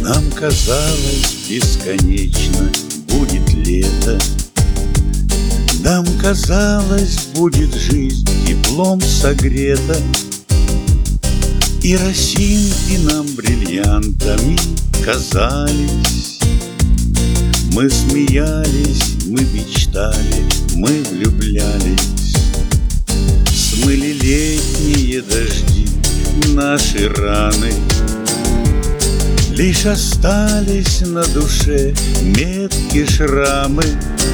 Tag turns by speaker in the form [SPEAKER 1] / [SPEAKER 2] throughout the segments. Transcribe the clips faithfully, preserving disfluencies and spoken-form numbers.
[SPEAKER 1] Нам казалось, бесконечно будет лето. Нам казалось, будет жизнь теплом согрета, и росинки нам бриллиантами казались. Мы смеялись, мы мечтали, мы влюблялись. Смыли летние дожди наши раны, лишь остались на душе метки шрамы.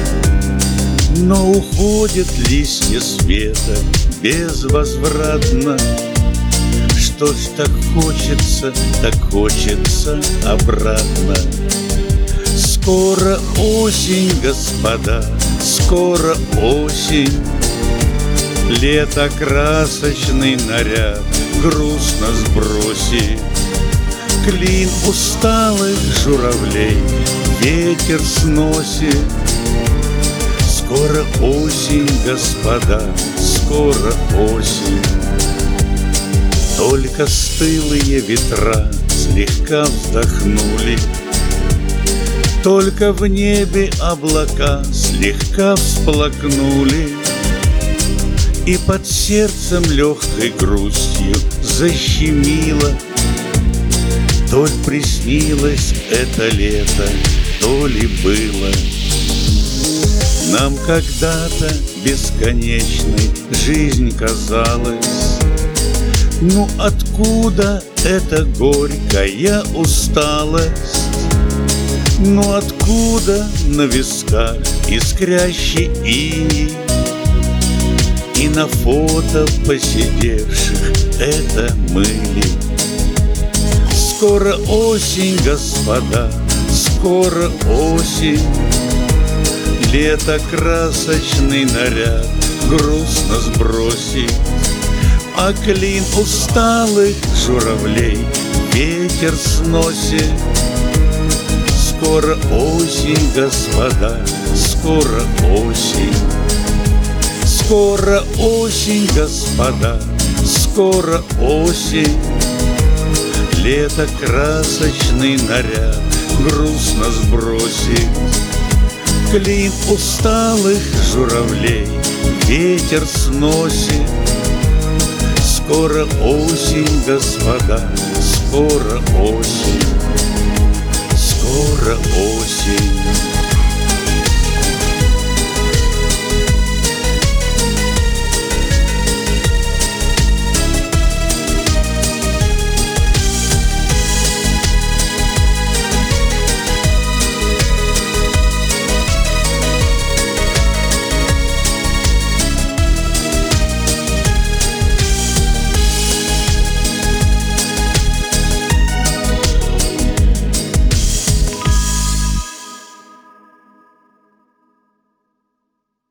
[SPEAKER 1] Но уходят листья света безвозвратно. Что ж так хочется, так хочется обратно. Скоро осень, господа, скоро осень. Лето красочный наряд грустно сбросит. Клин усталых журавлей ветер сносит. Скоро осень, господа, скоро осень. Только стылые ветра слегка вздохнули, только в небе облака слегка всплакнули, и под сердцем легкой грустью защемило. То ли приснилось это лето, то ли было. Нам когда-то бесконечной жизнь казалась. Ну откуда эта горькая усталость? Ну откуда на висках искрящий иней? И на фото посидевших это мы ли? Скоро осень, господа, скоро осень. Лето красочный наряд грустно сбросит, а клин усталых журавлей ветер сносит. Скоро осень, господа, скоро осень. Скоро осень, господа, скоро осень. Лето красочный наряд грустно сбросит, клин усталых журавлей ветер сносит. Скоро осень, господа, скоро осень. Скоро осень.